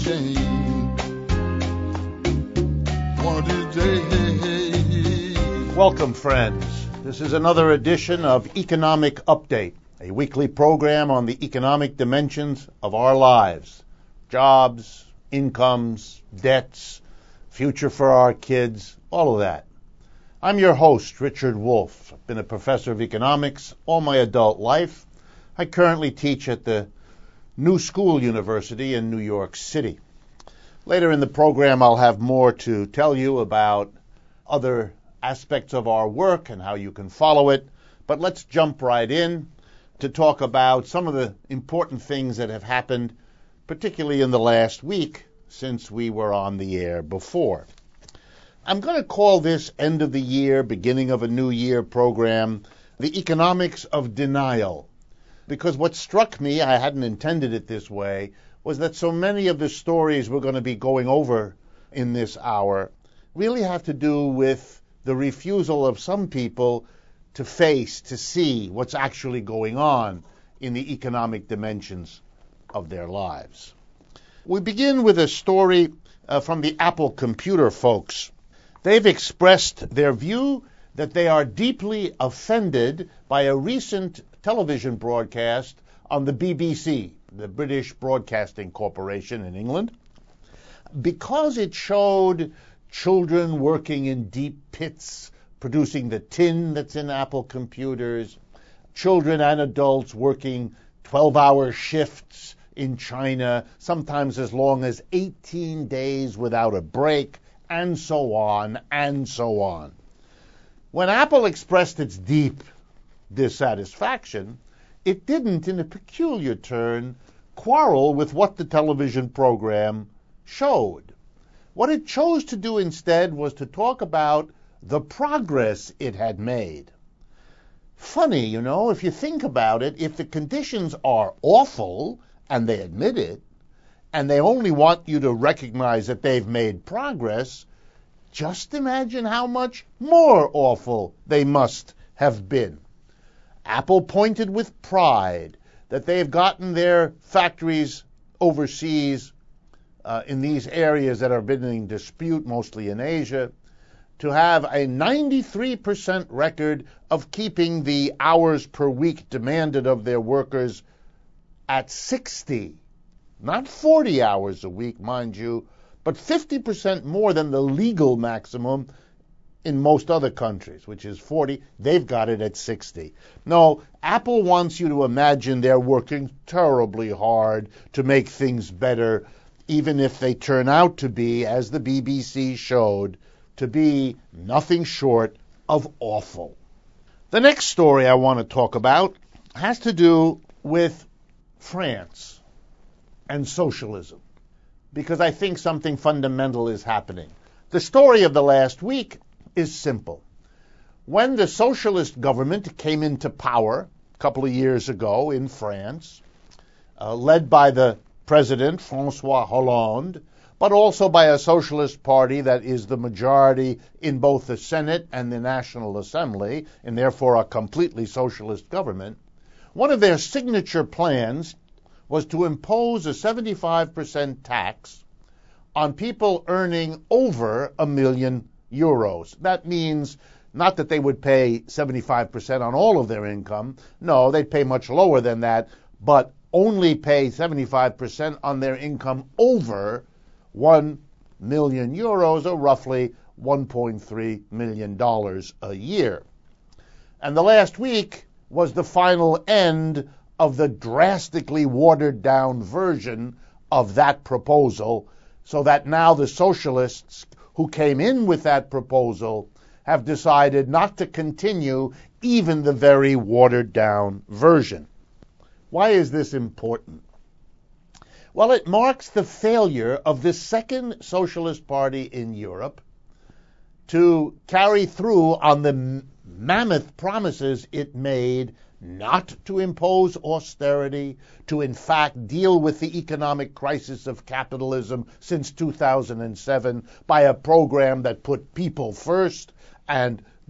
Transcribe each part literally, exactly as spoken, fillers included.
change. One of these days. Welcome, friends. This is another edition of Economic Update, a weekly program on the economic dimensions of our lives. Jobs, incomes, debts, future for our kids, all of that. I'm your host, Richard Wolff. I've been a professor of economics all my adult life. I currently teach at the New School University in New York City. Later in the program, I'll have more to tell you about other aspects of our work and how you can follow it. But let's jump right in to talk about some of the important things that have happened, particularly in the last week since we were on the air before. I'm going to call this end of the year, beginning of a new year program, the economics of denial. Because what struck me, I hadn't intended it this way, was that so many of the stories we're going to be going over in this hour really have to do with the refusal of some people to face, to see what's actually going on in the economic dimensions of their lives. We begin with a story uh, from the Apple computer folks. They've expressed their view that they are deeply offended by a recent television broadcast on the B B C, the British Broadcasting Corporation in England, because it showed children working in deep pits, producing the tin that's in Apple computers, children and adults working twelve-hour shifts in China, sometimes as long as eighteen days without a break, and so on, and so on. When Apple expressed its deep dissatisfaction, it didn't, in a peculiar turn, quarrel with what the television program showed. What it chose to do instead was to talk about the progress it had made. Funny, you know, if you think about it, if the conditions are awful, and they admit it, and they only want you to recognize that they've made progress, just imagine how much more awful they must have been. Apple pointed with pride that they have gotten their factories overseas uh, in these areas that are been in dispute, mostly in Asia, to have a ninety-three percent record of keeping the hours per week demanded of their workers at sixty. Not forty hours a week, mind you, but fifty percent more than the legal maximum in most other countries, which is forty. They've got it at sixty. No, Apple wants you to imagine they're working terribly hard to make things better, even if they turn out to be, as the B B C showed, to be nothing short of awful. The next story I want to talk about has to do with France and socialism, because I think something fundamental is happening. The story of the last week is simple. When the socialist government came into power a couple of years ago in France, uh, led by the president, François Hollande, but also by a socialist party that is the majority in both the Senate and the National Assembly, and therefore a completely socialist government, one of their signature plans was to impose a seventy-five percent tax on people earning over a million euros. That means not that they would pay seventy-five percent on all of their income. No, they'd pay much lower than that, but only pay seventy-five percent on their income over one million euros, or roughly one point three million dollars a year. And the last week was the final end of the drastically watered-down version of that proposal, so that now the socialists who came in with that proposal have decided not to continue even the very watered-down version. Why is this important? Well, it marks the failure of the second socialist party in Europe to carry through on the mammoth promises it made not to impose austerity, to in fact deal with the economic crisis of capitalism since two thousand seven by a program that put people first and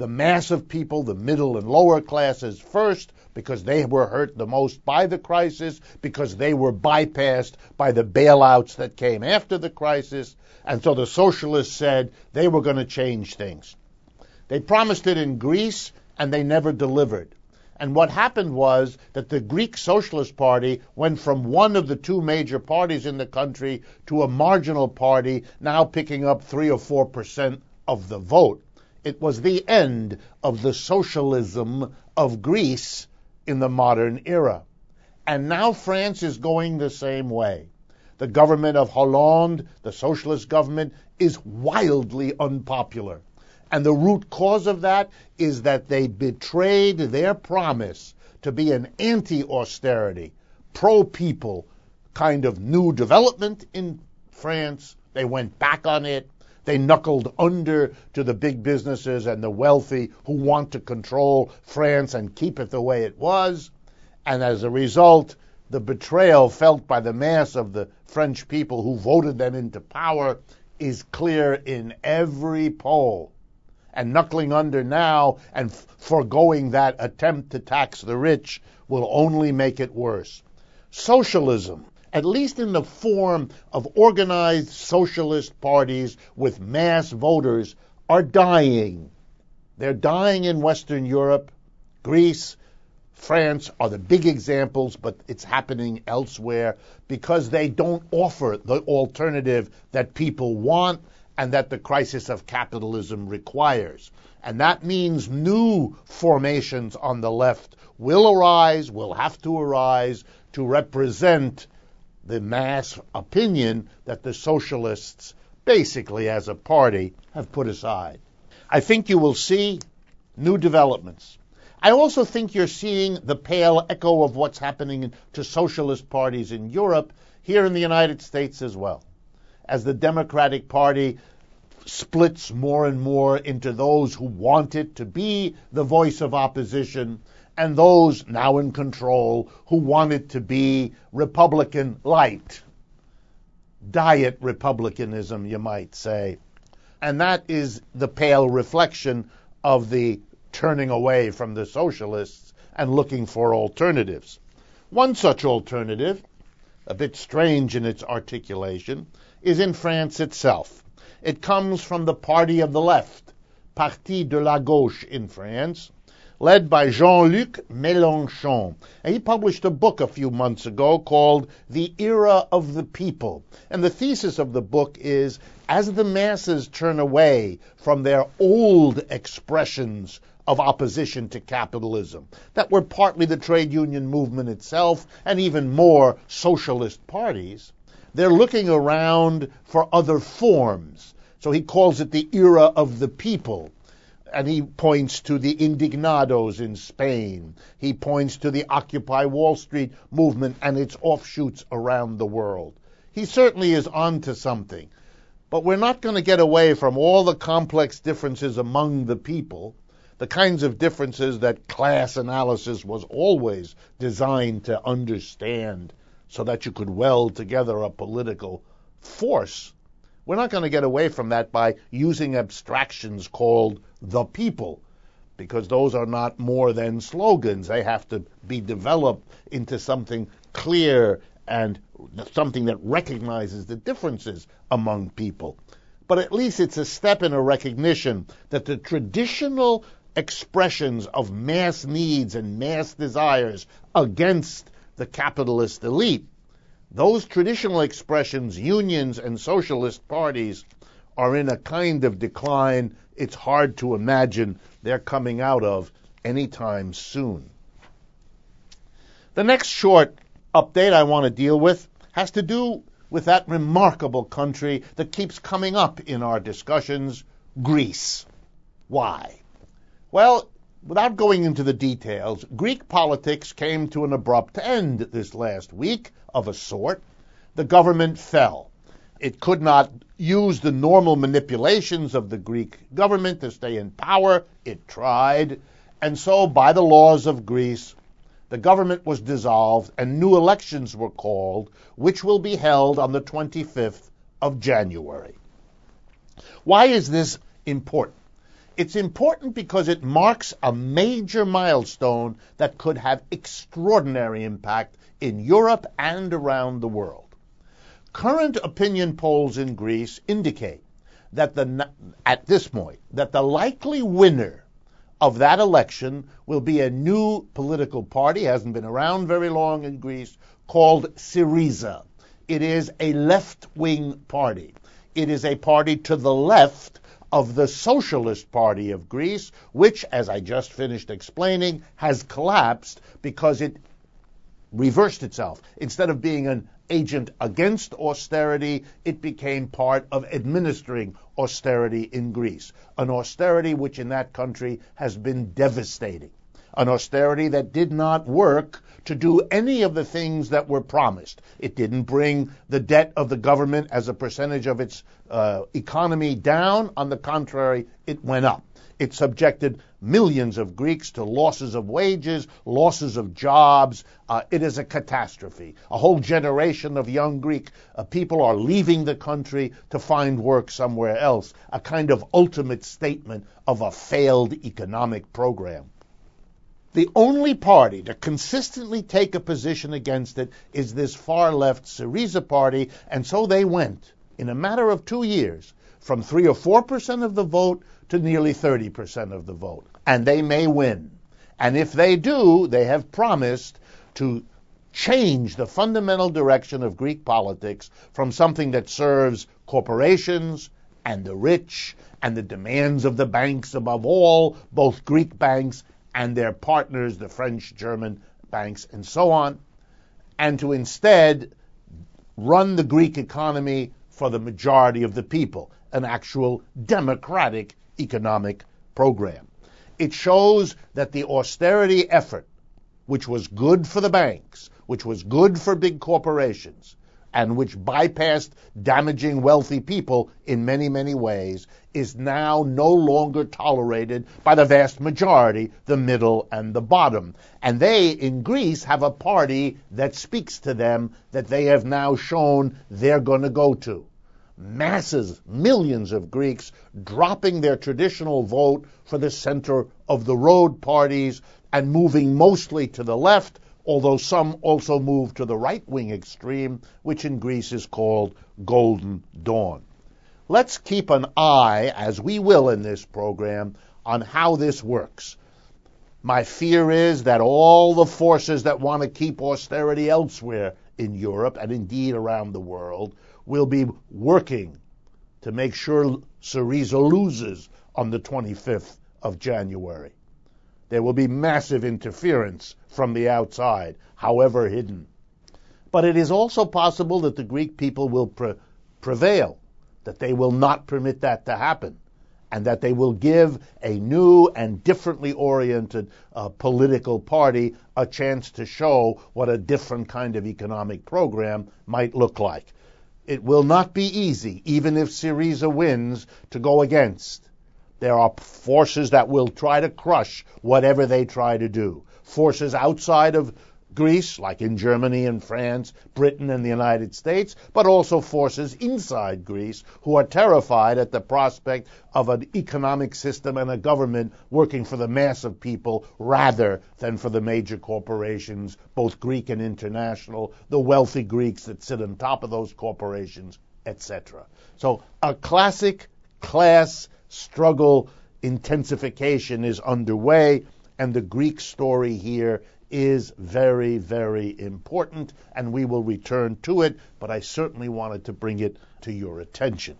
the mass of people, the middle and lower classes first, because they were hurt the most by the crisis, because they were bypassed by the bailouts that came after the crisis. And so the socialists said they were going to change things. They promised it in Greece, and they never delivered. And what happened was that the Greek Socialist Party went from one of the two major parties in the country to a marginal party, now picking up three or four percent of the vote. It was the end of the socialism of Greece in the modern era. And now France is going the same way. The government of Hollande, the socialist government, is wildly unpopular. And the root cause of that is that they betrayed their promise to be an anti-austerity, pro-people kind of new development in France. They went back on it. They knuckled under to the big businesses and the wealthy who want to control France and keep it the way it was. And as a result, the betrayal felt by the mass of the French people who voted them into power is clear in every poll. And knuckling under now and foregoing that attempt to tax the rich will only make it worse. Socialism, at least in the form of organized socialist parties with mass voters, are dying. They're dying in Western Europe. Greece, France are the big examples, but it's happening elsewhere because they don't offer the alternative that people want and that the crisis of capitalism requires. And that means new formations on the left will arise, will have to arise, to represent the mass opinion that the socialists, basically as a party, have put aside. I think you will see new developments. I also think you're seeing the pale echo of what's happening to socialist parties in Europe, here in the United States as well. As the Democratic Party splits more and more into those who want it to be the voice of opposition and those now in control who want it to be Republican light. Diet Republicanism, you might say. And that is the pale reflection of the turning away from the socialists and looking for alternatives. One such alternative, a bit strange in its articulation, is in France itself. It comes from the party of the left, Parti de la Gauche in France, led by Jean-Luc Mélenchon. And he published a book a few months ago called The Era of the People. And the thesis of the book is, as the masses turn away from their old expressions of opposition to capitalism, that were partly the trade union movement itself and even more socialist parties, they're looking around for other forms. So he calls it the era of the people. And he points to the indignados in Spain. He points to the Occupy Wall Street movement and its offshoots around the world. He certainly is onto something. But we're not going to get away from all the complex differences among the people, the kinds of differences that class analysis was always designed to understand so that you could weld together a political force. We're not going to get away from that by using abstractions called the people, because those are not more than slogans. They have to be developed into something clear and something that recognizes the differences among people. But at least it's a step in a recognition that the traditional expressions of mass needs and mass desires against the capitalist elite, those traditional expressions, unions and socialist parties, are in a kind of decline it's hard to imagine they're coming out of anytime soon. The next short update I want to deal with has to do with that remarkable country that keeps coming up in our discussions, Greece. Why? Well, without going into the details, Greek politics came to an abrupt end this last week, of a sort. The government fell. It could not use the normal manipulations of the Greek government to stay in power. It tried. And so, by the laws of Greece, the government was dissolved and new elections were called, which will be held on the twenty-fifth of January. Why is this important? It's important because it marks a major milestone that could have extraordinary impact in Europe and around the world. Current opinion polls in Greece indicate that the, at this point, that the likely winner of that election will be a new political party, hasn't been around very long in Greece, called Syriza. It is a left-wing party. It is a party to the left of the Socialist Party of Greece, which, as I just finished explaining, has collapsed because it reversed itself. Instead of being an agent against austerity, it became part of administering austerity in Greece, an austerity which in that country has been devastating, an austerity that did not work to do any of the things that were promised. It didn't bring the debt of the government as a percentage of its uh, economy down. On the contrary, it went up. It subjected millions of Greeks to losses of wages, losses of jobs. Uh, it is a catastrophe. A whole generation of young Greek uh, people are leaving the country to find work somewhere else, a kind of ultimate statement of a failed economic program. The only party to consistently take a position against it is this far-left Syriza party, and so they went, in a matter of two years, from three or four percent of the vote to nearly thirty percent of the vote. And they may win. And if they do, they have promised to change the fundamental direction of Greek politics from something that serves corporations and the rich and the demands of the banks above all, both Greek banks and their partners, the French, German banks, and so on, and to instead run the Greek economy for the majority of the people, an actual democratic economic program. It shows that the austerity effort, which was good for the banks, which was good for big corporations, and which bypassed damaging wealthy people in many, many ways, is now no longer tolerated by the vast majority, the middle and the bottom. And they, in Greece, have a party that speaks to them, that they have now shown they're going to go to. Masses, millions of Greeks dropping their traditional vote for the center of the road parties and moving mostly to the left, although some also move to the right-wing extreme, which in Greece is called Golden Dawn. Let's keep an eye, as we will in this program, on how this works. My fear is that all the forces that want to keep austerity elsewhere in Europe, and indeed around the world, will be working to make sure Syriza loses on the twenty-fifth of January. There will be massive interference from the outside, however hidden. But it is also possible that the Greek people will pre- prevail, that they will not permit that to happen, and that they will give a new and differently oriented uh, political party a chance to show what a different kind of economic program might look like. It will not be easy, even if Syriza wins, to go against. There are forces that will try to crush whatever they try to do. Forces outside of Greece, like in Germany and France, Britain and the United States, but also forces inside Greece who are terrified at the prospect of an economic system and a government working for the mass of people rather than for the major corporations, both Greek and international, the wealthy Greeks that sit on top of those corporations, et cetera. So a classic class struggle intensification is underway, and the Greek story here is very, very important, and we will return to it, but I certainly wanted to bring it to your attention.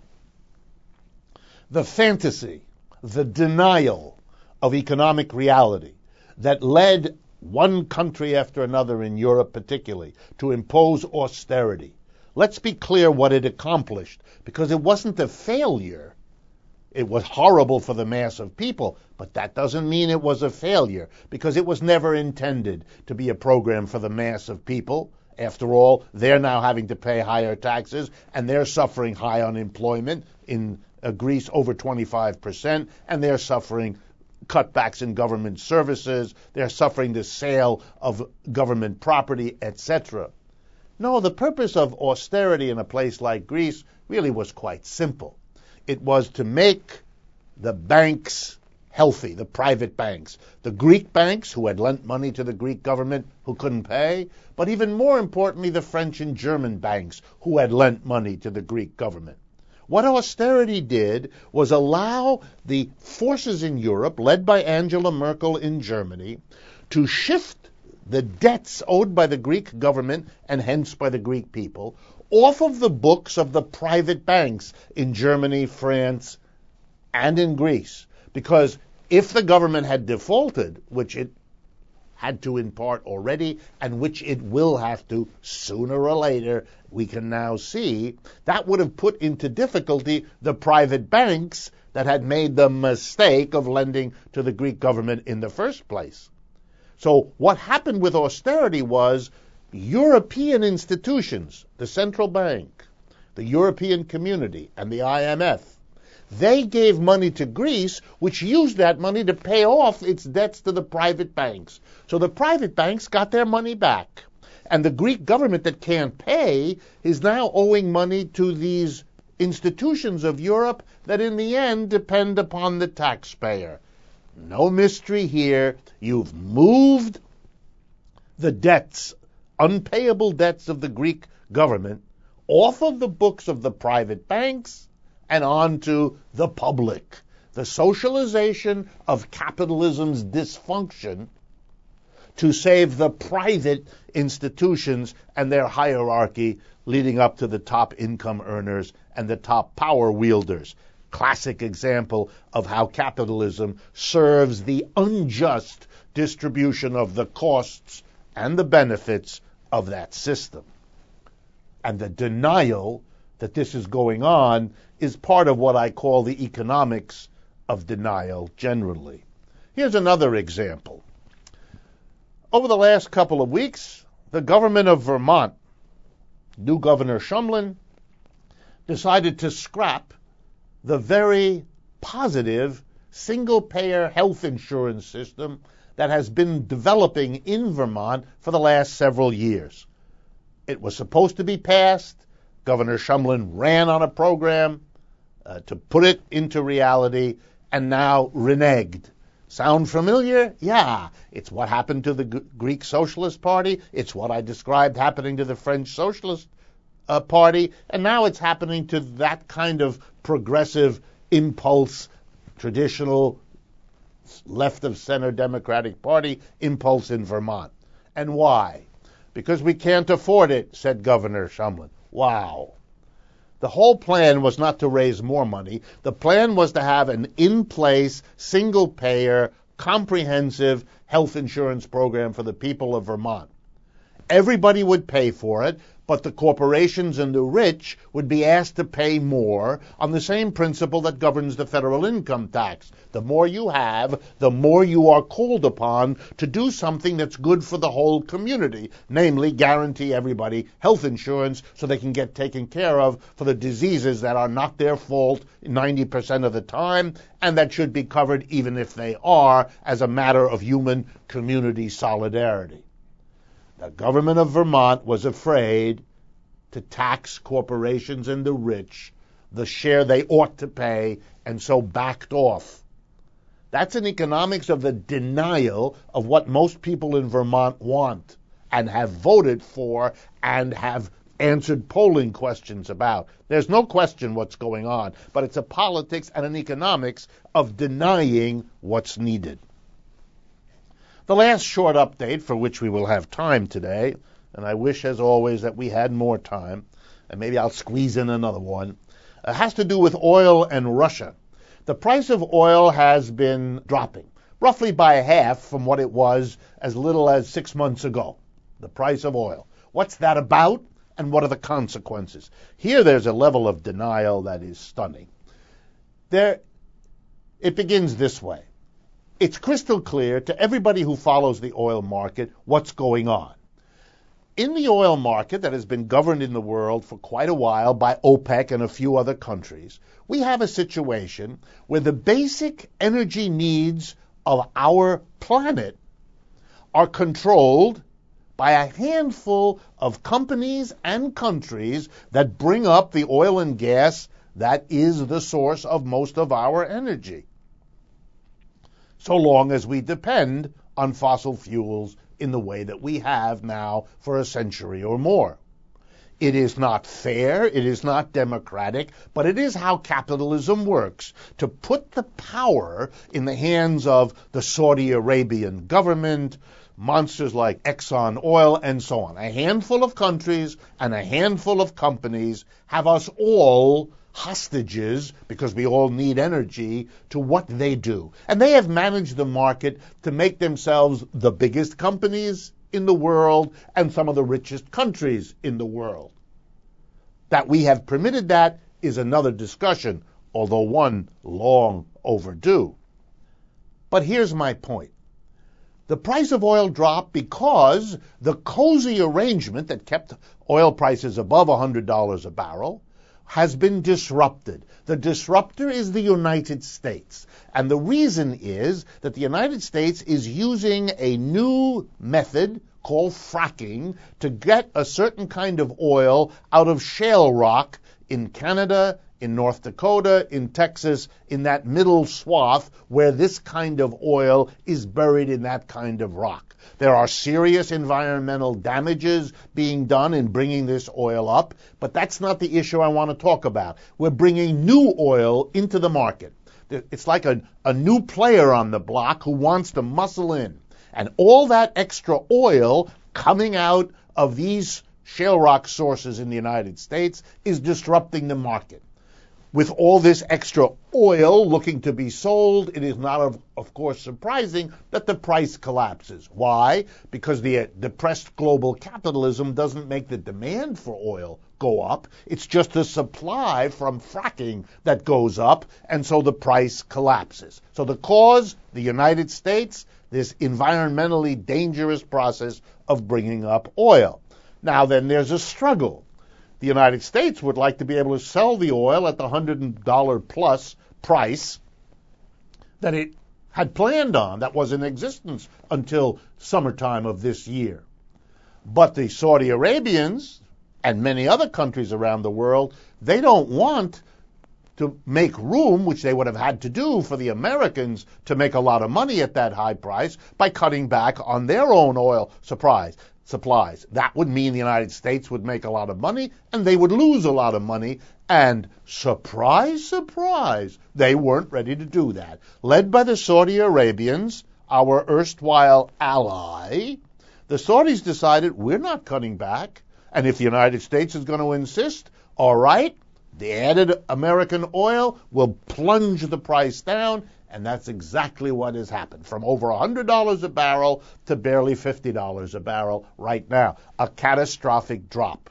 The fantasy, the denial of economic reality that led one country after another in Europe particularly to impose austerity. Let's be clear what it accomplished, because it wasn't a failure. It was horrible for the mass of people, but that doesn't mean it was a failure, because it was never intended to be a program for the mass of people. After all, they're now having to pay higher taxes, and they're suffering high unemployment in uh, Greece, over twenty-five percent, and they're suffering cutbacks in government services, they're suffering the sale of government property, et cetera. No, the purpose of austerity in a place like Greece really was quite simple. It was to make the banks healthy, the private banks. The Greek banks, who had lent money to the Greek government who couldn't pay, but even more importantly, the French and German banks who had lent money to the Greek government. What austerity did was allow the forces in Europe, led by Angela Merkel in Germany, to shift the debts owed by the Greek government, and hence by the Greek people, off of the books of the private banks in Germany, France, and in Greece. Because if the government had defaulted, which it had to in part already, and which it will have to sooner or later, we can now see, that would have put into difficulty the private banks that had made the mistake of lending to the Greek government in the first place. So what happened with austerity was European institutions, the central bank, the European Community, and the I M F, they gave money to Greece, which used that money to pay off its debts to the private banks. So the private banks got their money back. And the Greek government that can't pay is now owing money to these institutions of Europe that in the end depend upon the taxpayer. No mystery here. You've moved the debts, unpayable debts of the Greek government, off of the books of the private banks and onto the public. The socialization of capitalism's dysfunction to save the private institutions and their hierarchy leading up to the top income earners and the top power wielders. Classic example of how capitalism serves the unjust distribution of the costs and the benefits of that system. And the denial that this is going on is part of what I call the economics of denial generally. Here's another example. Over the last couple of weeks, the government of Vermont, new Governor Shumlin, decided to scrap the very positive single-payer health insurance system that has been developing in Vermont for the last several years. It was supposed to be passed. Governor Shumlin ran on a program uh, to put it into reality, and now reneged. Sound familiar? Yeah. It's what happened to the G- Greek Socialist Party. It's what I described happening to the French Socialist uh, Party. And now it's happening to that kind of progressive impulse, traditional left-of-center Democratic Party impulse in Vermont. And why? Because we can't afford it, said Governor Shumlin. Wow. The whole plan was not to raise more money. The plan was to have an in-place, single-payer, comprehensive health insurance program for the people of Vermont. Everybody would pay for it, but the corporations and the rich would be asked to pay more on the same principle that governs the federal income tax. The more you have, the more you are called upon to do something that's good for the whole community, namely guarantee everybody health insurance so they can get taken care of for the diseases that are not their fault ninety percent of the time, and that should be covered even if they are, as a matter of human community solidarity. The government of Vermont was afraid to tax corporations and the rich the share they ought to pay, and so backed off. That's an economics of the denial of what most people in Vermont want and have voted for and have answered polling questions about. There's no question what's going on, but it's a politics and an economics of denying what's needed. The last short update, for which we will have time today, and I wish, as always, that we had more time, and maybe I'll squeeze in another one, uh, has to do with oil and Russia. The price of oil has been dropping, roughly by half from what it was as little as six months ago, the price of oil. What's that about, and what are the consequences? Here there's a level of denial that is stunning. There, it begins this way. It's crystal clear to everybody who follows the oil market what's going on. In the oil market that has been governed in the world for quite a while by OPEC and a few other countries, we have a situation where the basic energy needs of our planet are controlled by a handful of companies and countries that bring up the oil and gas that is the source of most of our energy. so long as we depend on fossil fuels in the way that we have now for a century or more. It is not fair, it is not democratic, but it is how capitalism works, to put the power in the hands of the Saudi Arabian government, monsters like Exxon Oil, and so on. A handful of countries and a handful of companies have us all hostages, because we all need energy, to what they do. And they have managed the market to make themselves the biggest companies in the world and some of the richest countries in the world. That we have permitted that is another discussion, although one long overdue. But here's my point. The price of oil dropped because the cozy arrangement that kept oil prices above one hundred dollars a barrel has been disrupted. The disruptor is the United States. And the reason is that the United States is using a new method called fracking to get a certain kind of oil out of shale rock in Canada, in North Dakota, in Texas, in that middle swath where this kind of oil is buried in that kind of rock. There are serious environmental damages being done in bringing this oil up, but that's not the issue I want to talk about. We're bringing new oil into the market. It's like a, a new player on the block who wants to muscle in. And all that extra oil coming out of these shale rock sources in the United States is disrupting the market. With all this extra oil looking to be sold, it is not, of, of course, surprising that the price collapses. Why? Because the uh, depressed global capitalism doesn't make the demand for oil go up. It's just the supply from fracking that goes up, and so the price collapses. So the cause, the United States, this environmentally dangerous process of bringing up oil. Now then, there's a struggle. The United States would like to be able to sell the oil at the one hundred dollars plus price that it had planned on, that was in existence until summertime of this year. But the Saudi Arabians and many other countries around the world, they don't want to make room, which they would have had to do for the Americans to make a lot of money at that high price, by cutting back on their own oil supplies. supplies. That would mean the United States would make a lot of money, and they would lose a lot of money, and surprise, surprise, they weren't ready to do that. Led by the Saudi Arabians, our erstwhile ally, the Saudis decided, we're not cutting back, and if the United States is going to insist, all right, the added American oil will plunge the price down, and that's exactly what has happened, from over one hundred dollars a barrel to barely fifty dollars a barrel right now. A catastrophic drop.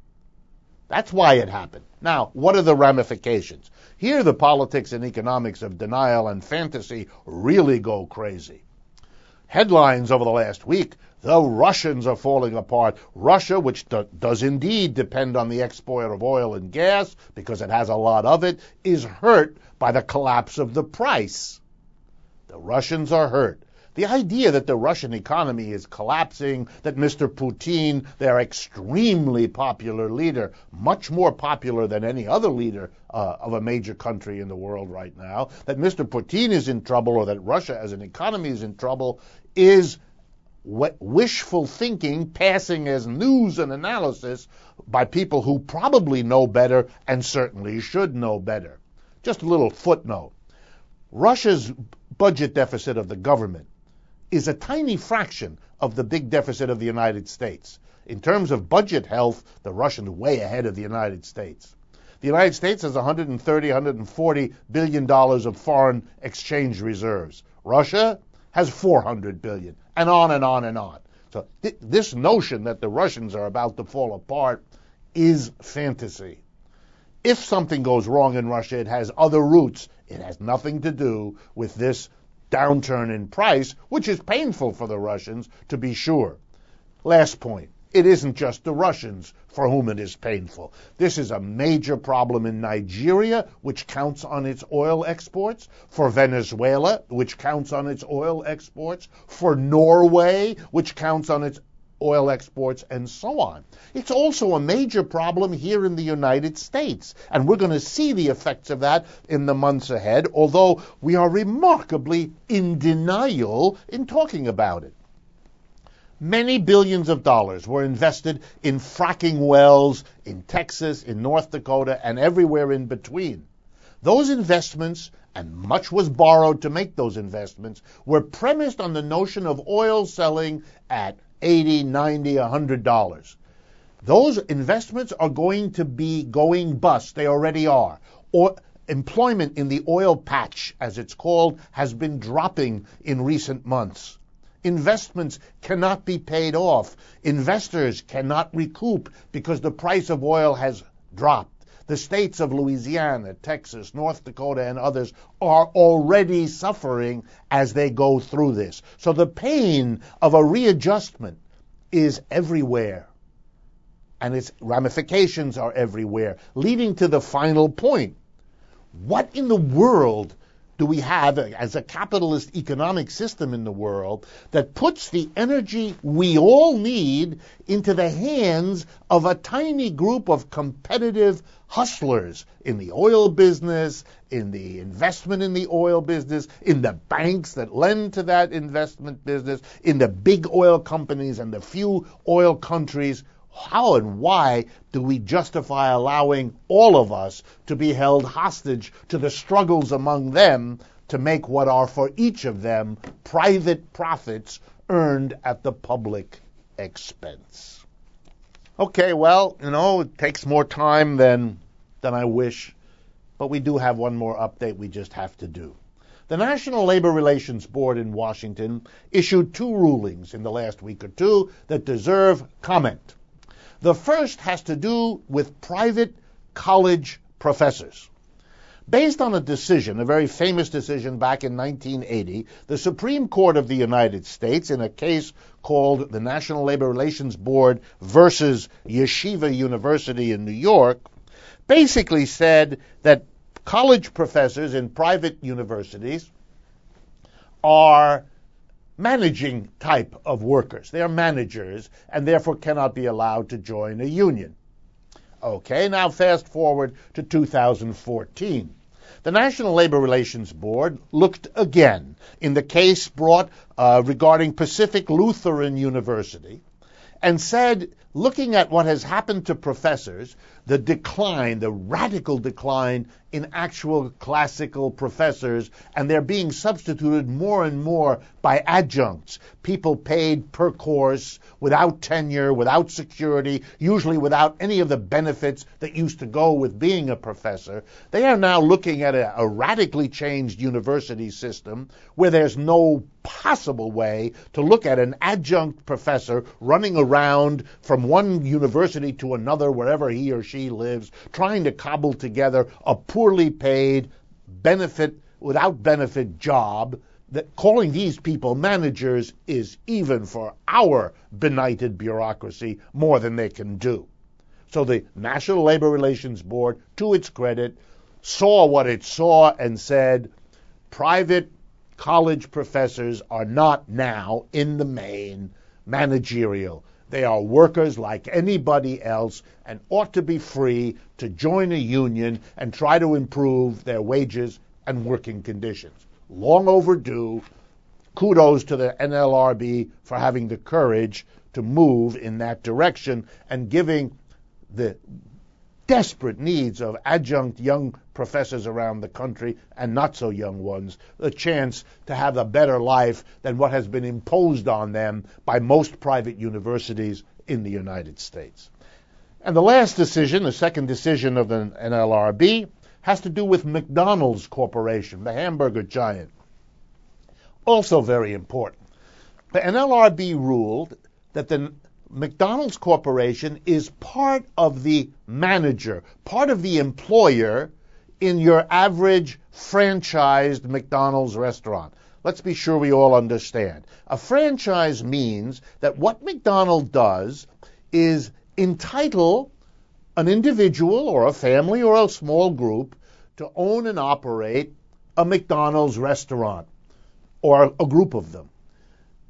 That's why it happened. Now, what are the ramifications? Here the politics and economics of denial and fantasy really go crazy. Headlines over the last week: the Russians are falling apart. Russia, which do, does indeed depend on the export of oil and gas because it has a lot of it, is hurt by the collapse of the price. The Russians are hurt. The idea that the Russian economy is collapsing, that Mister Putin, their extremely popular leader, much more popular than any other leader uh, of a major country in the world right now, that Mister Putin is in trouble, or that Russia as an economy is in trouble, is wishful thinking passing as news and analysis by people who probably know better and certainly should know better. Just a little footnote. Russia's budget deficit of the government is a tiny fraction of the big deficit of the United States. In terms of budget health, the Russians are way ahead of the United States. The United States has one hundred thirty, one hundred forty billion dollars of foreign exchange reserves. Russia has four hundred billion, and on and on and on. So th- this notion that the Russians are about to fall apart is fantasy. If something goes wrong in Russia, it has other roots. It has nothing to do with this downturn in price, which is painful for the Russians, to be sure. Last point. It isn't just the Russians for whom it is painful. This is a major problem in Nigeria, which counts on its oil exports, for Venezuela, which counts on its oil exports, for Norway, which counts on its oil exports, and so on. It's also a major problem here in the United States, and we're going to see the effects of that in the months ahead, although we are remarkably in denial in talking about it. Many billions of dollars were invested in fracking wells in Texas, in North Dakota, and everywhere in between. Those investments, and much was borrowed to make those investments, were premised on the notion of oil selling at eighty, ninety, one hundred dollars. Those investments are going to be going bust. They already are. Or employment in the oil patch, as it's called, has been dropping in recent months. Investments cannot be paid off. Investors cannot recoup because the price of oil has dropped. The states of Louisiana, Texas, North Dakota, and others are already suffering as they go through this. So the pain of a readjustment is everywhere, and its ramifications are everywhere, leading to the final point. What in the world do we have as a capitalist economic system in the world that puts the energy we all need into the hands of a tiny group of competitive hustlers in the oil business, in the investment in the oil business, in the banks that lend to that investment business, in the big oil companies and the few oil countries? How and why do we justify allowing all of us to be held hostage to the struggles among them to make what are for each of them private profits earned at the public expense? Okay, well, you know, it takes more time than than I wish, but we do have one more update we just have to do. The National Labor Relations Board in Washington issued two rulings in the last week or two that deserve comment. The first has to do with private college professors. Based on a decision, a very famous decision back in nineteen eighty, the Supreme Court of the United States, in a case called the National Labor Relations Board versus Yeshiva University in New York, basically said that college professors in private universities are managing type of workers. They are managers and therefore cannot be allowed to join a union. Okay, now fast forward to two thousand fourteen. The National Labor Relations Board looked again in the case brought uh, regarding Pacific Lutheran University and said, looking at what has happened to professors, the decline, the radical decline in actual classical professors, and they're being substituted more and more by adjuncts, people paid per course, without tenure, without security, usually without any of the benefits that used to go with being a professor. They are now looking at a, a radically changed university system where there's no possible way to look at an adjunct professor running around from one university to another, wherever he or she lives, trying to cobble together a poorly paid, benefit, without benefit job. That calling these people managers is, even for our benighted bureaucracy, more than they can do. So the National Labor Relations Board, to its credit, saw what it saw and said, private college professors are not now, in the main, managerial. They are workers like anybody else and ought to be free to join a union and try to improve their wages and working conditions. Long overdue. Kudos to the N L R B for having the courage to move in that direction and giving the desperate needs of adjunct young professors around the country, and not so young ones, the chance to have a better life than what has been imposed on them by most private universities in the United States. And the last decision, the second decision of the N L R B, has to do with McDonald's Corporation, the hamburger giant. Also very important. The N L R B ruled that the McDonald's Corporation is part of the manager, part of the employer in your average franchised McDonald's restaurant. Let's be sure we all understand. A franchise means that what McDonald's does is entitle an individual or a family or a small group to own and operate a McDonald's restaurant or a group of them.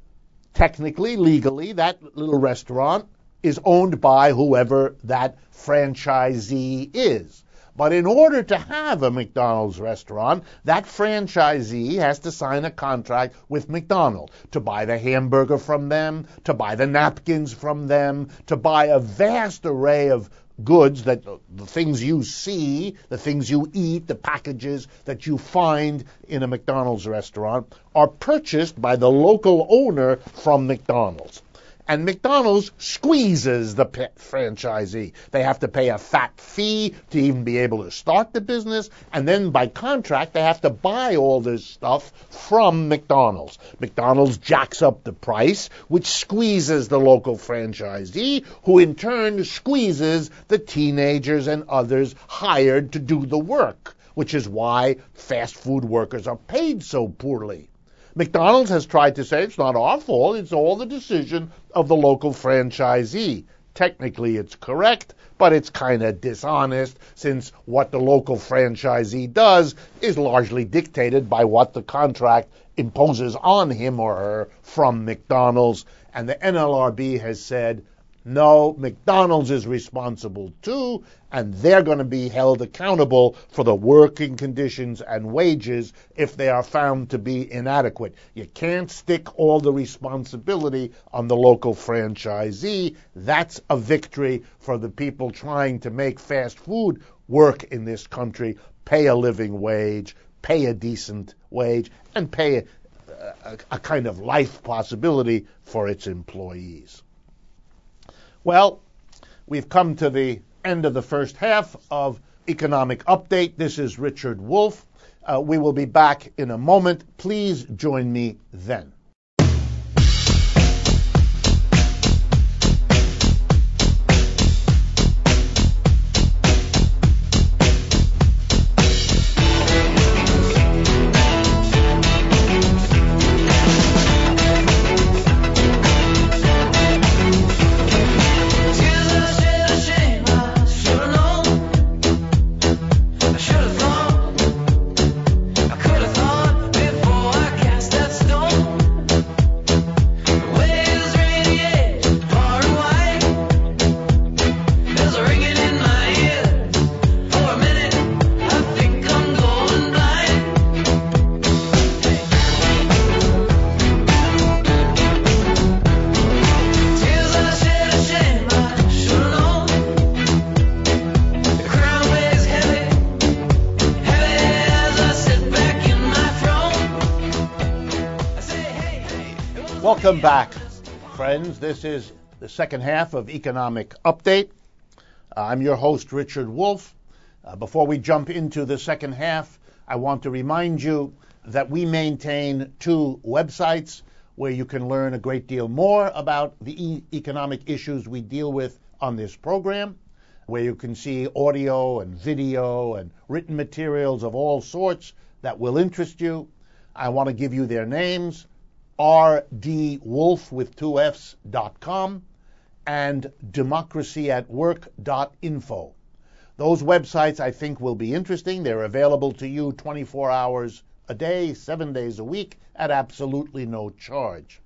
Technically, legally, that little restaurant is owned by whoever that franchisee is. But in order to have a McDonald's restaurant, that franchisee has to sign a contract with McDonald's to buy the hamburger from them, to buy the napkins from them, to buy a vast array of goods, that the things you see, the things you eat, the packages that you find in a McDonald's restaurant are purchased by the local owner from McDonald's. And McDonald's squeezes the franchisee. They have to pay a fat fee to even be able to start the business, and then by contract they have to buy all this stuff from McDonald's. McDonald's jacks up the price, which squeezes the local franchisee, who in turn squeezes the teenagers and others hired to do the work, which is why fast food workers are paid so poorly. McDonald's has tried to say it's not our fault, it's all the decision of the local franchisee. Technically it's correct, but it's kind of dishonest, since what the local franchisee does is largely dictated by what the contract imposes on him or her from McDonald's. And the N L R B has said, no, McDonald's is responsible too, and they're going to be held accountable for the working conditions and wages if they are found to be inadequate. You can't stick all the responsibility on the local franchisee. That's a victory for the people trying to make fast food work in this country, pay a living wage, pay a decent wage, and pay a, a, a kind of life possibility for its employees. Well, we've come to the end of the first half of Economic Update. This is Richard Wolff. Uh, we will be back in a moment. Please join me then. Welcome back, friends. This is the second half of Economic Update. Uh, I'm your host, Richard Wolff. Uh, before we jump into the second half, I want to remind you that we maintain two websites where you can learn a great deal more about the e- economic issues we deal with on this program, where you can see audio and video and written materials of all sorts that will interest you. I want to give you their names: r d wolff with two F's dot com and democracy at work dot info. Those websites I think will be interesting. They're available to you twenty-four hours a day, seven days a week, at absolutely no charge.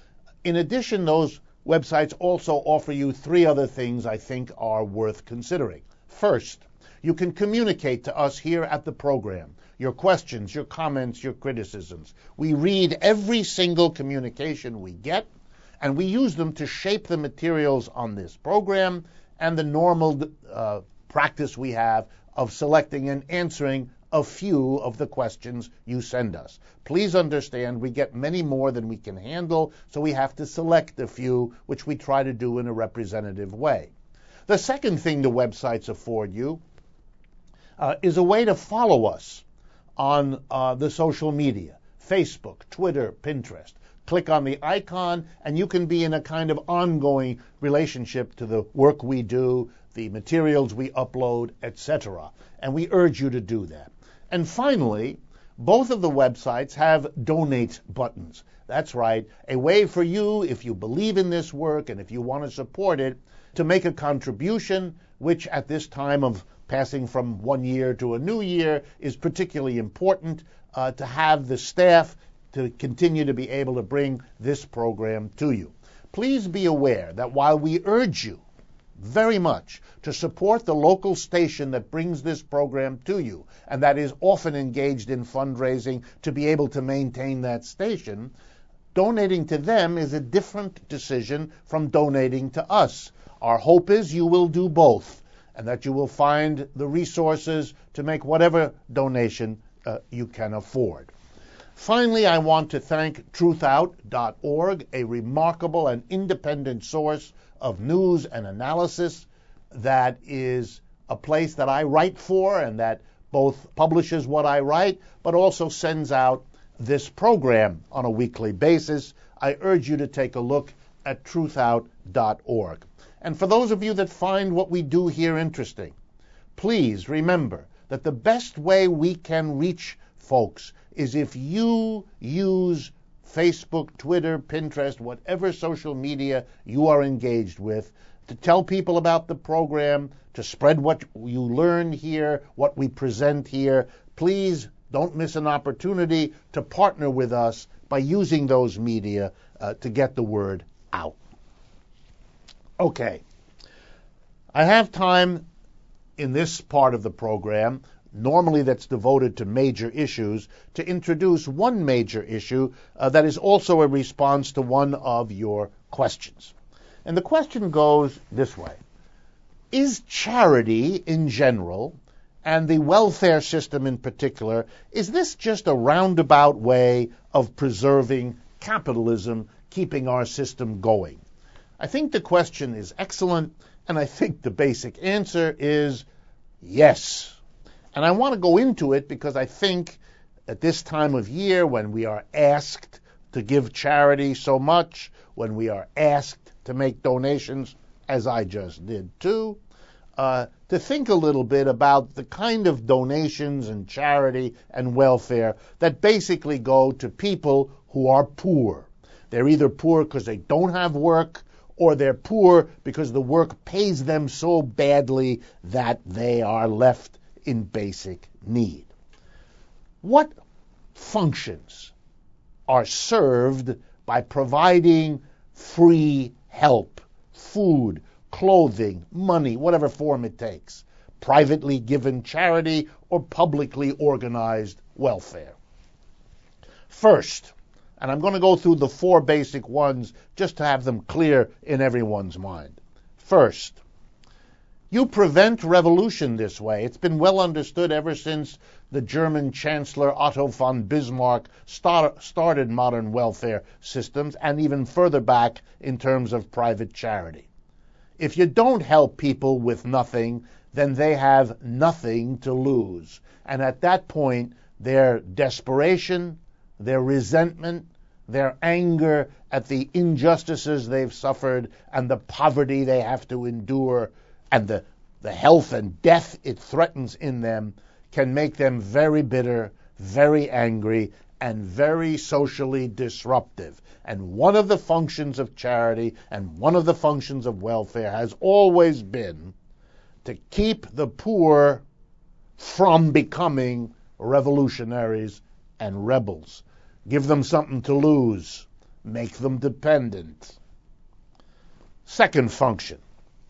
In addition, those websites also offer you three other things I think are worth considering. First, you can communicate to us here at the program. Your questions, your comments, your criticisms. We read every single communication we get, and we use them to shape the materials on this program and the normal uh, practice we have of selecting and answering a few of the questions you send us. Please understand we get many more than we can handle, so we have to select a few, which we try to do in a representative way. The second thing the websites afford you uh, is a way to follow us on uh, the social media, Facebook, Twitter, Pinterest. Click on the icon and you can be in a kind of ongoing relationship to the work we do, the materials we upload, et cetera. And we urge you to do that. And finally, both of the websites have donate buttons. That's right, a way for you, if you believe in this work and if you want to support it, to make a contribution, which at this time of passing from one year to a new year is particularly important uh, to have the staff to continue to be able to bring this program to you. Please be aware that while we urge you very much to support the local station that brings this program to you, and that is often engaged in fundraising to be able to maintain that station, donating to them is a different decision from donating to us. Our hope is you will do both, and that you will find the resources to make whatever donation uh, you can afford. Finally, I want to thank truth out dot org, a remarkable and independent source of news and analysis that is a place that I write for and that both publishes what I write, but also sends out this program on a weekly basis. I urge you to take a look at truth out dot org. And for those of you that find what we do here interesting, please remember that the best way we can reach folks is if you use Facebook, Twitter, Pinterest, whatever social media you are engaged with, to tell people about the program, to spread what you learn here, what we present here. Please don't miss an opportunity to partner with us by using those media uh, to get the word out. Okay. I have time in this part of the program, normally that's devoted to major issues, to introduce one major issue uh, that is also a response to one of your questions. And the question goes this way. Is charity in general, and the welfare system in particular, is this just a roundabout way of preserving capitalism, keeping our system going? I think the question is excellent, and I think the basic answer is yes. And I want to go into it because I think at this time of year when we are asked to give charity so much, when we are asked to make donations, as I just did too, uh, to think a little bit about the kind of donations and charity and welfare that basically go to people who are poor. They're either poor because they don't have work, or they're poor because the work pays them so badly that they are left in basic need. What functions are served by providing free help, food, clothing, money, whatever form it takes, privately given charity or publicly organized welfare? First, and I'm going to go through the four basic ones just to have them clear in everyone's mind. First, you prevent revolution this way. It's been well understood ever since the German Chancellor Otto von Bismarck start, started modern welfare systems, and even further back in terms of private charity. If you don't help people with nothing, then they have nothing to lose. And at that point, their desperation, their resentment, their anger at the injustices they've suffered and the poverty they have to endure and the, the health and death it threatens in them can make them very bitter, very angry, and very socially disruptive. And one of the functions of charity and one of the functions of welfare has always been to keep the poor from becoming revolutionaries and rebels. Give them something to lose. Make them dependent. Second function.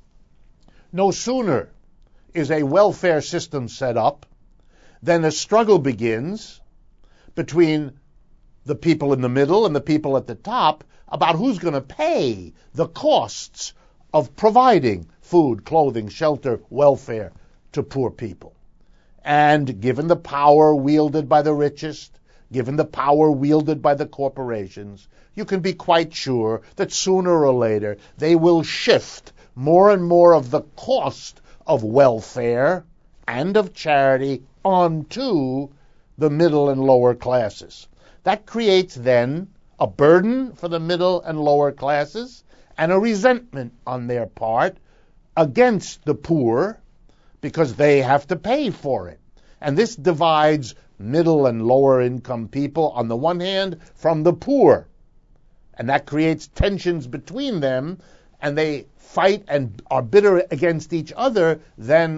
No sooner is a welfare system set up than a struggle begins between the people in the middle and the people at the top about who's going to pay the costs of providing food, clothing, shelter, welfare to poor people. And given the power wielded by the richest, given the power wielded by the corporations, you can be quite sure that sooner or later they will shift more and more of the cost of welfare and of charity onto the middle and lower classes. That creates then a burden for the middle and lower classes and a resentment on their part against the poor because they have to pay for it. And this divides middle and lower income people on the one hand from the poor. And that creates tensions between them, and they fight and are bitter against each other than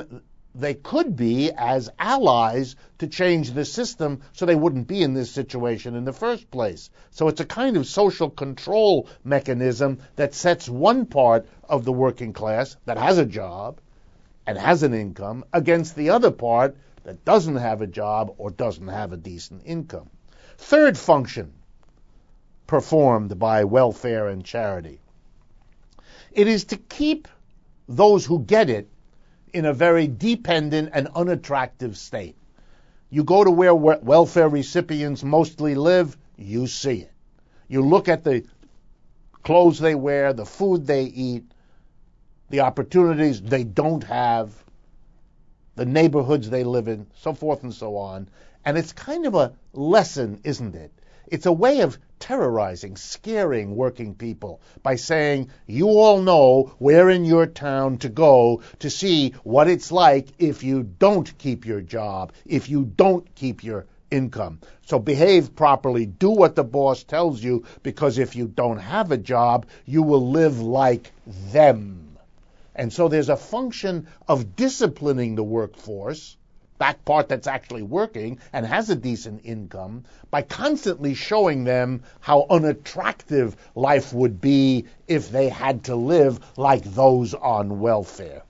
they could be as allies to change the system so they wouldn't be in this situation in the first place. So it's a kind of social control mechanism that sets one part of the working class that has a job and has an income against the other part that doesn't have a job or doesn't have a decent income. Third function performed by welfare and charity. It is to keep those who get it in a very dependent and unattractive state. You go to where welfare recipients mostly live, you see it. You look at the clothes they wear, the food they eat, the opportunities they don't have, the neighborhoods they live in, so forth and so on. And it's kind of a lesson, isn't it? It's a way of terrorizing, scaring working people by saying, you all know where in your town to go to see what it's like if you don't keep your job, if you don't keep your income. So behave properly, do what the boss tells you, because if you don't have a job, you will live like them. And so there's a function of disciplining the workforce, that part that's actually working and has a decent income, by constantly showing them how unattractive life would be if they had to live like those on welfare.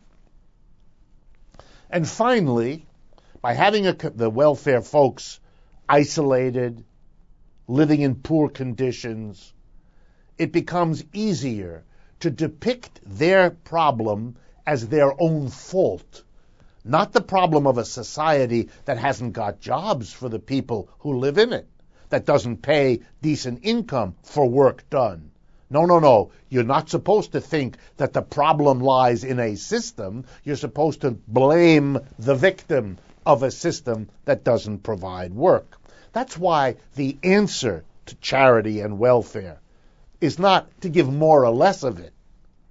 And finally, by having a, the welfare folks isolated, living in poor conditions, it becomes easier to depict their problem as their own fault, not the problem of a society that hasn't got jobs for the people who live in it, that doesn't pay decent income for work done. No, no, no. You're not supposed to think that the problem lies in a system. You're supposed to blame the victim of a system that doesn't provide work. That's why the answer to charity and welfare is not to give more or less of it,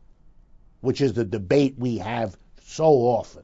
which is the debate we have so often.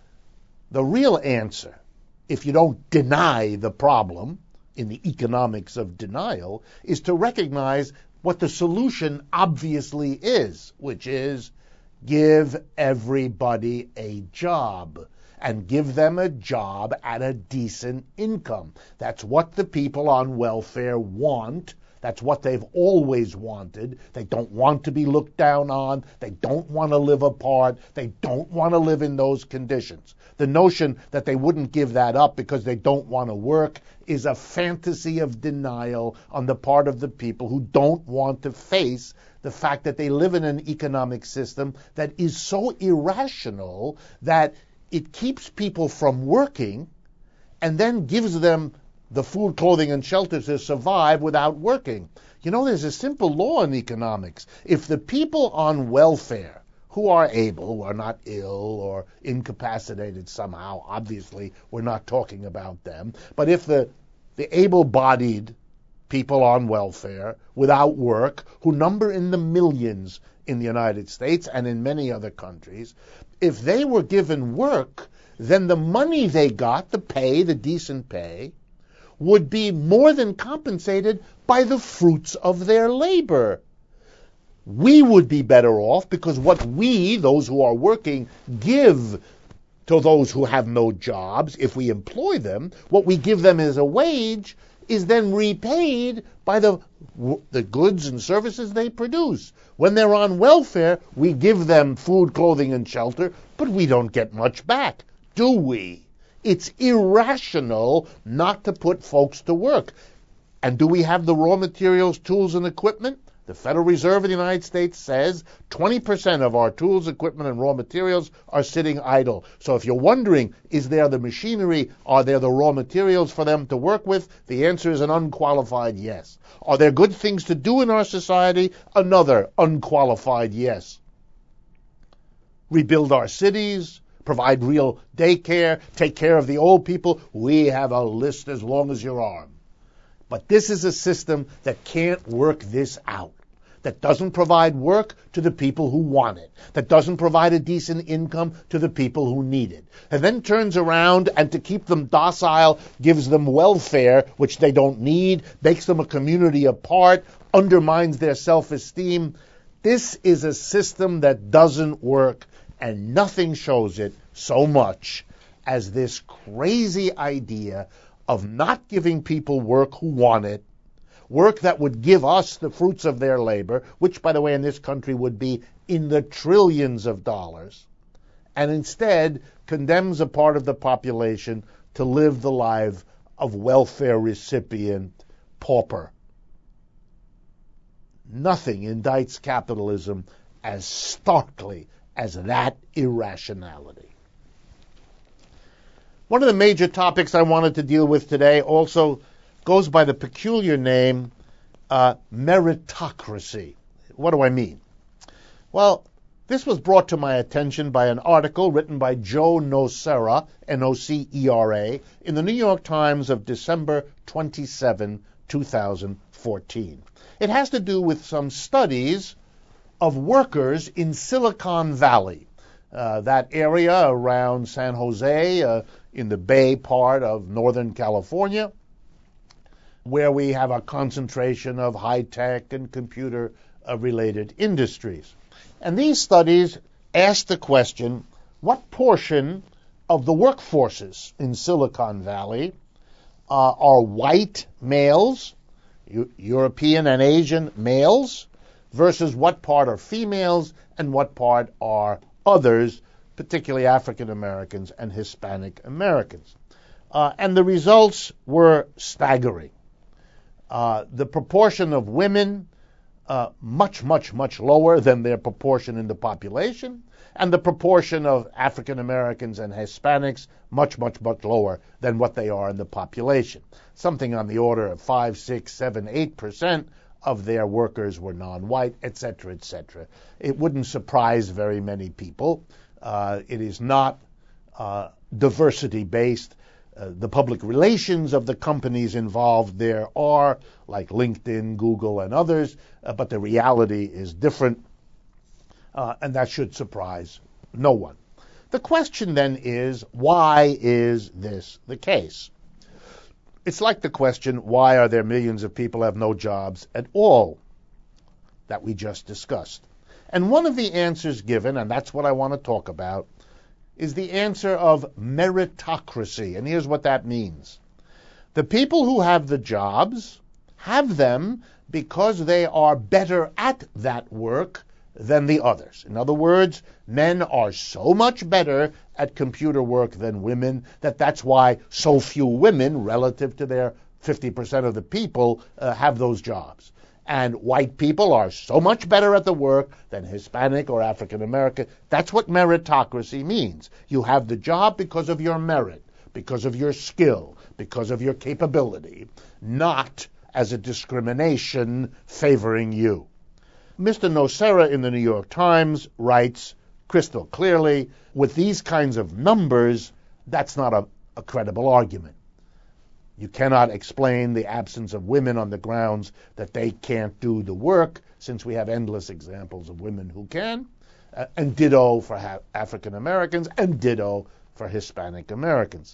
The real answer, if you don't deny the problem in the economics of denial, is to recognize what the solution obviously is, which is give everybody a job, and give them a job at a decent income. That's what the people on welfare want. That's what they've always wanted. They don't want to be looked down on. They don't want to live apart. They don't want to live in those conditions. The notion that they wouldn't give that up because they don't want to work is a fantasy of denial on the part of the people who don't want to face the fact that they live in an economic system that is so irrational that it keeps people from working and then gives them the food, clothing, and shelter to survive without working. You know, there's a simple law in economics. If the people on welfare who are able, who are not ill or incapacitated somehow, obviously we're not talking about them, but if the, the able-bodied people on welfare without work, who number in the millions in the United States and in many other countries, if they were given work, then the money they got, the pay, the decent pay, would be more than compensated by the fruits of their labor. We would be better off because what we, those who are working, give to those who have no jobs, if we employ them, what we give them as a wage is then repaid by the, the goods and services they produce. When they're on welfare, we give them food, clothing, and shelter, but we don't get much back, do we? It's irrational not to put folks to work. And do we have the raw materials, tools, and equipment? The Federal Reserve of the United States says twenty percent of our tools, equipment, and raw materials are sitting idle. So if you're wondering, is there the machinery, are there the raw materials for them to work with? The answer is an unqualified yes. Are there good things to do in our society? Another unqualified yes. Rebuild our cities, provide real daycare, take care of the old people. We have a list as long as your arm. But this is a system that can't work this out, that doesn't provide work to the people who want it, that doesn't provide a decent income to the people who need it, and then turns around and to keep them docile gives them welfare, which they don't need, makes them a community apart, undermines their self-esteem. This is a system that doesn't work, and nothing shows it so much as this crazy idea of not giving people work who want it, work that would give us the fruits of their labor, which, by the way, in this country would be in the trillions of dollars, and instead condemns a part of the population to live the life of welfare recipient pauper. Nothing indicts capitalism as starkly as that irrationality. One of the major topics I wanted to deal with today also goes by the peculiar name uh, meritocracy. What do I mean? Well, this was brought to my attention by an article written by Joe Nocera, N O C E R A, in the New York Times of December twenty-seventh, two thousand fourteen. It has to do with some studies of workers in Silicon Valley, uh, that area around San Jose, uh, in the Bay part of Northern California, where we have a concentration of high-tech and computer-related industries. And these studies ask the question, what portion of the workforces in Silicon Valley uh, are white males, U- European and Asian males, versus what part are females and what part are others, particularly African Americans and Hispanic Americans. Uh, and the results were staggering. Uh, the proportion of women, uh, much, much, much lower than their proportion in the population, and the proportion of African Americans and Hispanics, much, much, much lower than what they are in the population. Something on the order of five, six, seven, eight percent of their workers were non-white, et cetera, et cetera. It wouldn't surprise very many people. Uh, it is not uh, diversity-based. Uh, the public relations of the companies involved there are, like LinkedIn, Google, and others, uh, but the reality is different, uh, and that should surprise no one. The question then is, why is this the case? It's like the question, why are there millions of people who have no jobs at all, that we just discussed? And one of the answers given, and that's what I want to talk about, is the answer of meritocracy. And here's what that means. The people who have the jobs have them because they are better at that work than the others. In other words, men are so much better at computer work than women that that's why so few women, relative to their fifty percent of the people, uh, have those jobs. And white people are so much better at the work than Hispanic or African American. That's what meritocracy means. You have the job because of your merit, because of your skill, because of your capability, not as a discrimination favoring you. Mister Nocera in the New York Times writes crystal clearly, with these kinds of numbers, that's not a, a credible argument. You cannot explain the absence of women on the grounds that they can't do the work, since we have endless examples of women who can, uh, and ditto for ha- African Americans, and ditto for Hispanic Americans.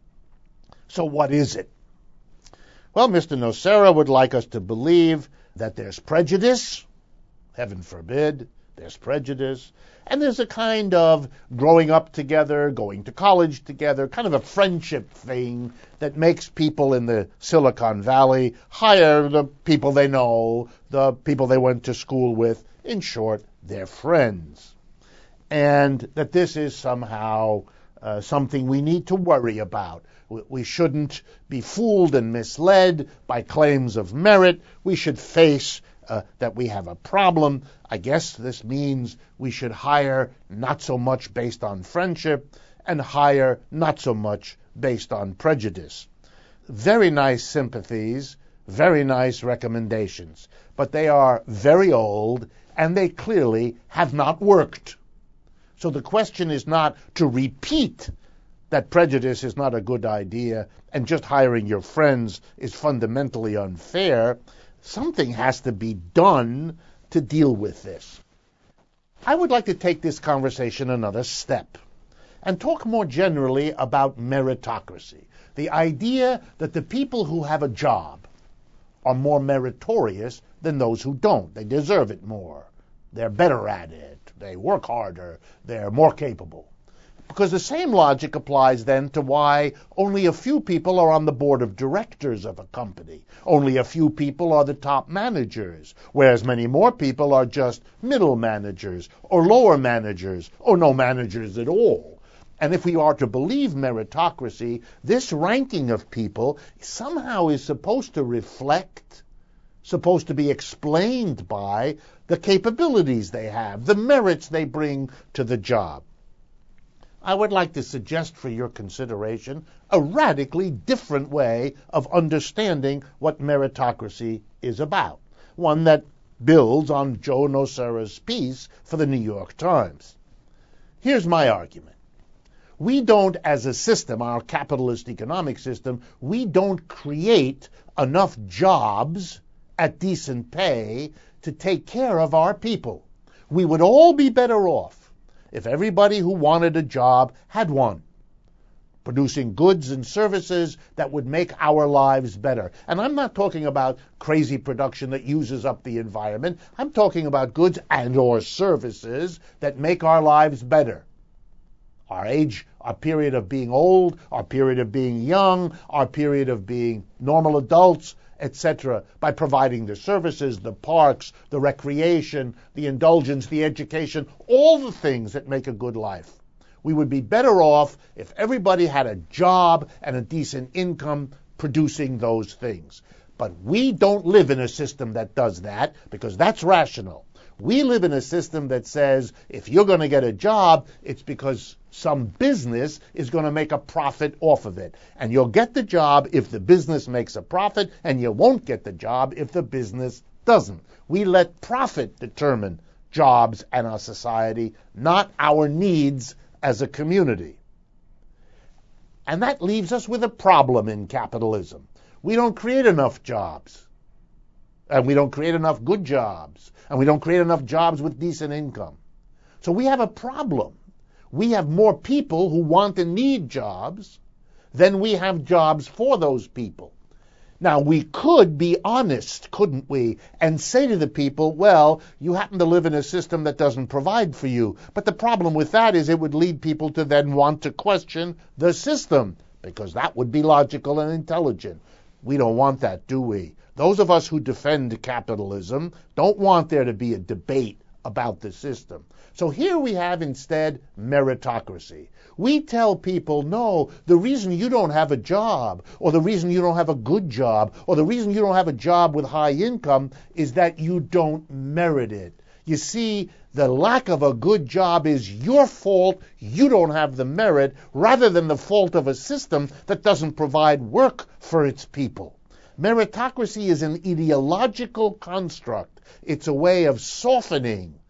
So what is it? Well, Mister Nocera would like us to believe that there's prejudice, heaven forbid, there's prejudice, and there's a kind of growing up together, going to college together, kind of a friendship thing that makes people in the Silicon Valley hire the people they know, the people they went to school with. In short, they're friends. And that this is somehow uh, something we need to worry about. We shouldn't be fooled and misled by claims of merit. We should face Uh, that we have a problem. I guess this means we should hire not so much based on friendship and hire not so much based on prejudice. Very nice sympathies, very nice recommendations, but they are very old and they clearly have not worked. So the question is not to repeat that prejudice is not a good idea and just hiring your friends is fundamentally unfair. Something has to be done to deal with this. I would like to take this conversation another step and talk more generally about meritocracy, the idea that the people who have a job are more meritorious than those who don't. They deserve it more. They're better at it. They work harder. They're more capable. Because the same logic applies then to why only a few people are on the board of directors of a company. Only a few people are the top managers, whereas many more people are just middle managers or lower managers or no managers at all. And if we are to believe meritocracy, this ranking of people somehow is supposed to reflect, supposed to be explained by the capabilities they have, the merits they bring to the job. I would like to suggest for your consideration a radically different way of understanding what meritocracy is about, one that builds on Joe Nocera's piece for the New York Times. Here's my argument. We don't, as a system, our capitalist economic system, we don't create enough jobs at decent pay to take care of our people. We would all be better off if everybody who wanted a job had one, producing goods and services that would make our lives better. And I'm not talking about crazy production that uses up the environment. I'm talking about goods and or services that make our lives better. Our age, our period of being old, our period of being young, our period of being normal adults, et cetera, by providing the services, the parks, the recreation, the indulgence, the education, all the things that make a good life. We would be better off if everybody had a job and a decent income producing those things. But we don't live in a system that does that, because that's rational. We live in a system that says if you're going to get a job, it's because some business is going to make a profit off of it. And you'll get the job if the business makes a profit, and you won't get the job if the business doesn't. We let profit determine jobs and our society, not our needs as a community. And that leaves us with a problem in capitalism. We don't create enough jobs. And we don't create enough good jobs. And we don't create enough jobs with decent income. So we have a problem. We have more people who want and need jobs than we have jobs for those people. Now, we could be honest, couldn't we, and say to the people, well, you happen to live in a system that doesn't provide for you. But the problem with that is it would lead people to then want to question the system, because that would be logical and intelligent. We don't want that, do we? Those of us who defend capitalism don't want there to be a debate about the system. So here we have instead meritocracy. We tell people, no, the reason you don't have a job, or the reason you don't have a good job, or the reason you don't have a job with high income is that you don't merit it. You see, the lack of a good job is your fault. You don't have the merit, rather than the fault of a system that doesn't provide work for its people. Meritocracy is an ideological construct. It's a way of softening,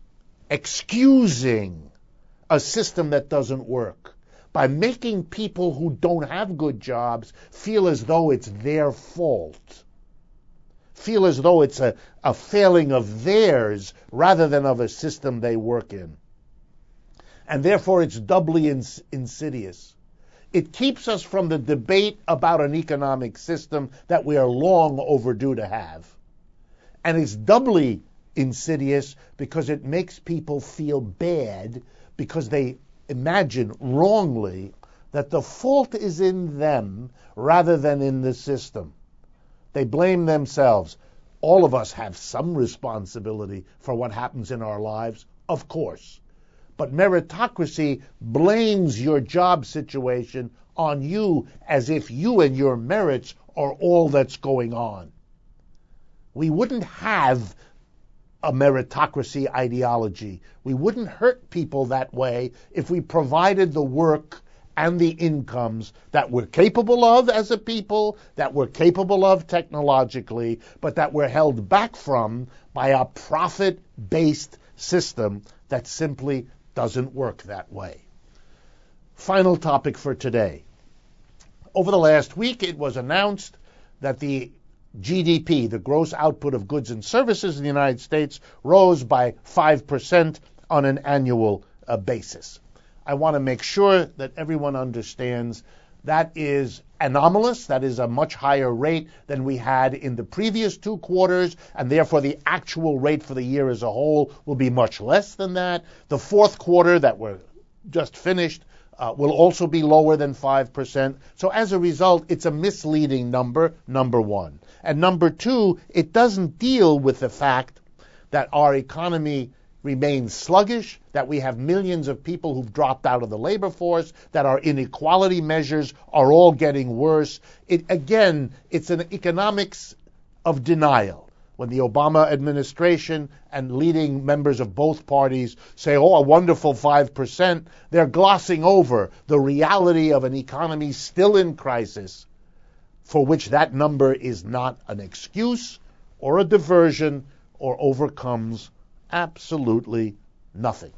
excusing a system that doesn't work by making people who don't have good jobs feel as though it's their fault, feel as though it's a, a failing of theirs rather than of a system they work in. And therefore it's doubly ins- insidious. It keeps us from the debate about an economic system that we are long overdue to have. And it's doubly insidious because it makes people feel bad because they imagine wrongly that the fault is in them rather than in the system. They blame themselves. All of us have some responsibility for what happens in our lives, of course. But meritocracy blames your job situation on you as if you and your merits are all that's going on. We wouldn't have a meritocracy ideology. We wouldn't hurt people that way if we provided the work and the incomes that we're capable of as a people, that we're capable of technologically, but that we're held back from by a profit-based system that simply doesn't work that way. Final topic for today. Over the last week, it was announced that the G D P, the gross output of goods and services in the United States, rose by five percent on an annual uh, basis. I want to make sure that everyone understands that is anomalous. That is a much higher rate than we had in the previous two quarters, and therefore the actual rate for the year as a whole will be much less than that. The fourth quarter that we're just finished uh, will also be lower than five percent. So as a result, it's a misleading number, number one. And number two, it doesn't deal with the fact that our economy remains sluggish, that we have millions of people who've dropped out of the labor force, that our inequality measures are all getting worse. It, again, it's an economics of denial. When the Obama administration and leading members of both parties say, oh, a wonderful five percent, they're glossing over the reality of an economy still in crisis, for which that number is not an excuse or a diversion or overcomes absolutely nothing.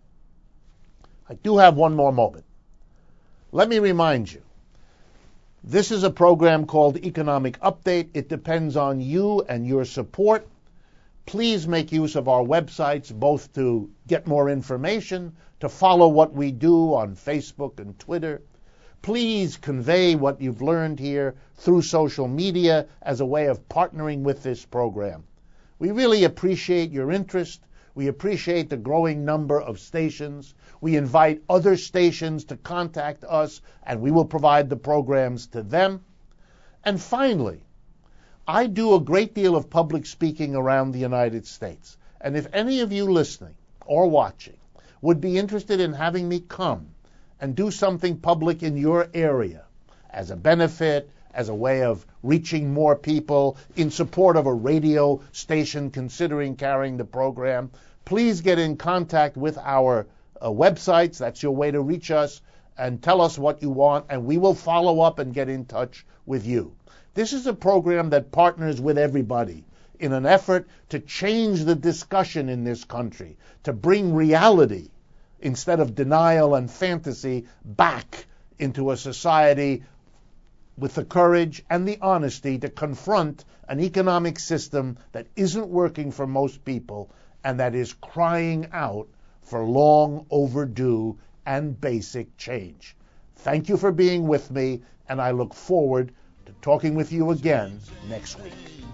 I do have one more moment. Let me remind you, this is a program called Economic Update. It depends on you and your support. Please make use of our websites, both to get more information, to follow what we do on Facebook and Twitter. Please convey what you've learned here through social media as a way of partnering with this program. We really appreciate your interest. We appreciate the growing number of stations. We invite other stations to contact us, and we will provide the programs to them. And finally, I do a great deal of public speaking around the United States. And if any of you listening or watching would be interested in having me come and do something public in your area as a benefit, as a way of reaching more people, in support of a radio station considering carrying the program, please get in contact with our uh, websites. That's your way to reach us, and tell us what you want, and we will follow up and get in touch with you. This is a program that partners with everybody in an effort to change the discussion in this country, to bring reality instead of denial and fantasy back into a society with the courage and the honesty to confront an economic system that isn't working for most people and that is crying out for long overdue and basic change. Thank you for being with me, and I look forward to talking with you again next week.